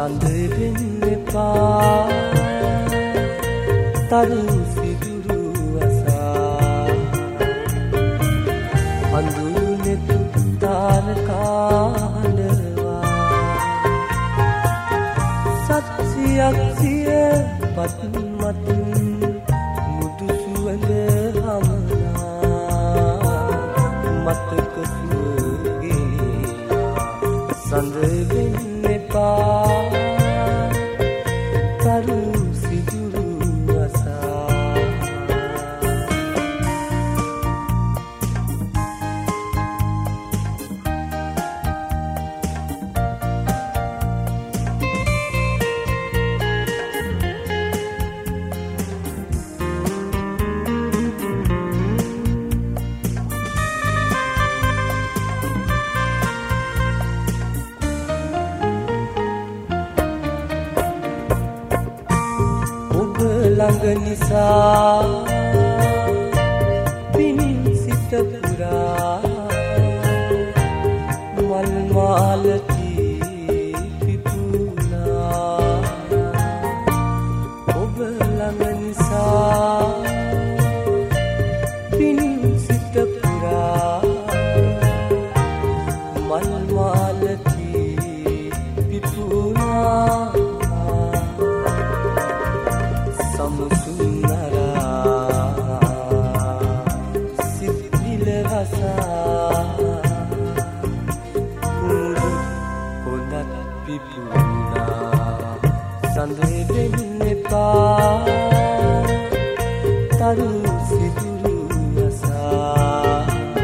සඳවෙන්න එපා තරු සිදුරු අසා අඳුරු නෙතු තාරකා හඬවා සත්‍යයක් සිය පත් මතින් මුදු සුවඳ හමනා මතක සුවගෙන සඳවෙන්න එපා තරු සිදුරු අසා ළඟ නිසා පින් සිත පුරා මල් මාලති පිපුණා ඔබ ළඟ නිසා පින් සිත පුරා මල් මාලති පිපුණා සඳවෙන්න එපා තරු සිදුරු අසා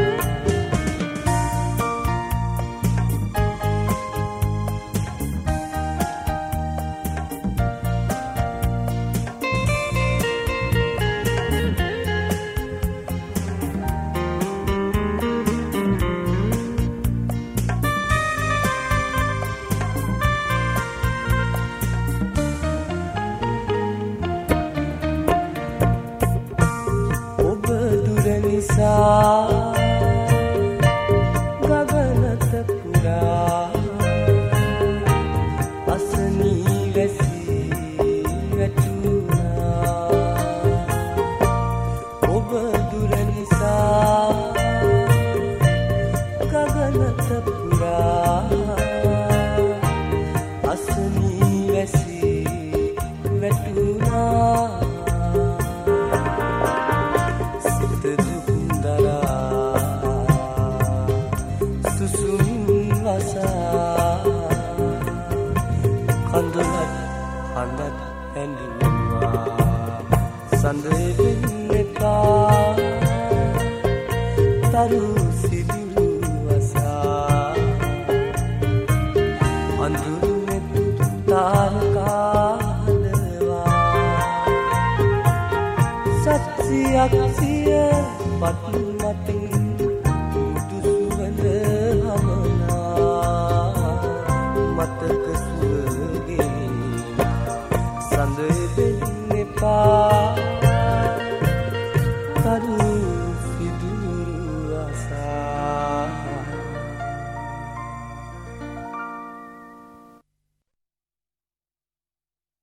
නිසා ගගනත පුරා අසනී වැසී වැටුණා ඔබ දුර නිසා ගගනත පුරා අසනී වැසී වැටුණා කඳුලත් හඳත් ඇඬුවා සඳවෙන්න එපා තරු සිදුරු අසා අඳුරු නෙතු තාරකා හඬවා සත්‍යයක් සිය පත් මතින් මුදු සුවඳ හමනා මතක සඳවෙන්න එපා තරු